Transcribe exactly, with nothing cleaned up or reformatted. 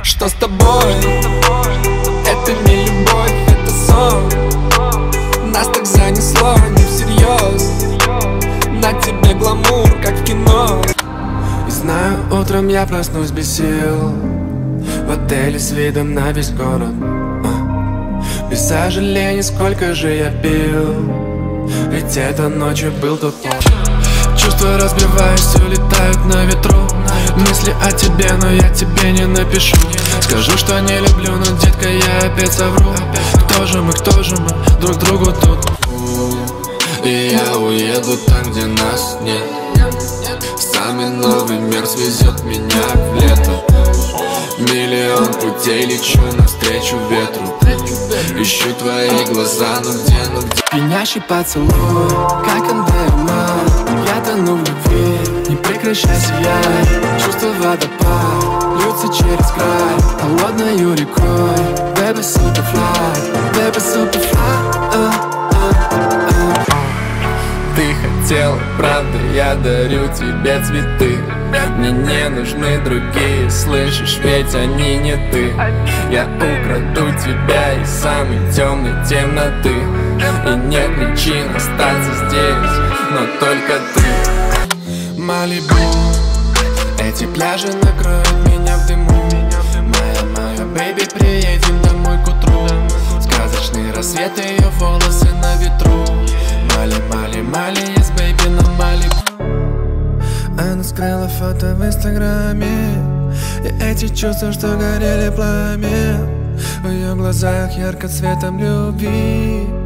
Что с тобой? Это не любовь, это сон. Нас так занесло, не всерьез. На тебе гламур, как в кино. И знаю, утром я проснусь без сил, в отеле с видом на весь город. а. Без сожалений, сколько же я пил, ведь это ночью был тот ночь. Чувства, разбиваясь, улетают на ветру. Мысли о тебе, но я тебе не напишу. Скажу, что не люблю, но, детка, я опять совру. Кто же мы, кто же мы, друг другу тут. И я уеду там, где нас нет. Самый новый мир свезет меня в лето. Миллион путей лечу навстречу ветру. Ищу твои глаза, ну где, ну где. Пьянящий поцелуй, как МДМА. Я тону в любви, не прекращай сиять. Чувство водопад, льются через край, холодною рекой. Baby superfly, baby superfly, uh, uh, uh. Ты хотел, правда, я дарю тебе цветы. Мне не нужны другие, слышишь, ведь они не ты. Я украду тебя из самой темной темноты. И нет причин остаться здесь, но только ты. Малибу, эти пляжи накроют меня в дыму. Моя, моя, бэйби, приедем домой к утру. Сказочный рассвет, ее волосы на ветру. Мали, мали, мали, есть бэйби на Малибу. Она скрыла фото в инстаграме, и эти чувства, что горели пламя в ее глазах ярко цветом любви.